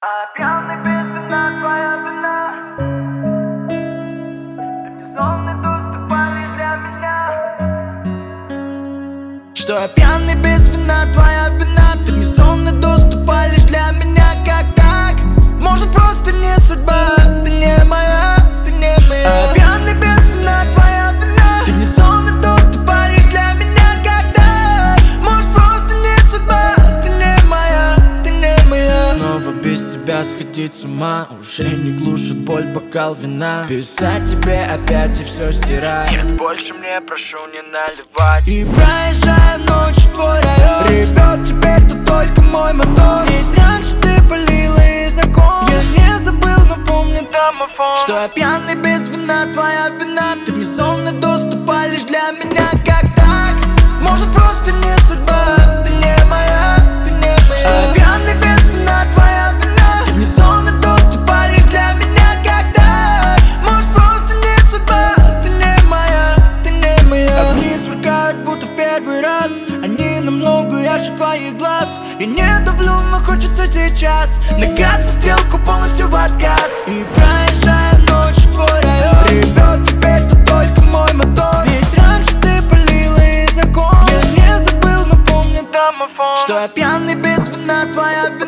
А пьяный без вина, твоя вина. Ты безумный доступ лишь для меня. Что я пьяный без вина, твоя вина. Ты мне сонный доступ лишь для меня. Как так? Может просто не судьба. Ты не моя, ты не моя. А пьяный без вина, твоя вина. Ты мне сонный доступ лишь для меня. Как так? Может просто не судьба. Ты не моя, ты не моя. Снова без тебя сходить с ума. Уже не глушит боль бокал вина. Писать тебе опять и все стирать. Нет, больше мне прошу не наливать. И проезжая ночью твой район, ревет теперь тут только мой мотор. Здесь раньше ты палила из окон. Я не забыл, но помню домофон. Что я пьяный без вина, твоя вина. Ты мне сонный доступ лишь для меня. Как так? Может просто не судьба. Ты не моя, ты не моя. А пьяный без вина, твоя вина. Ты мне сонный доступ лишь для меня. Как так? Может просто не судьба. Ты не моя, ты не моя. Огни сверкают, будто в первый раз. Они намного ярче твоих глаз. Я не давлю, но хочется сейчас. На газ и стрелку полностью в отказ. И проезжая ночью твой район, ревет теперь тут только мой мотор. Здесь раньше ты палила из окон. Я не забыл, но помню домофон. Что я пьяный без вина, твоя вина.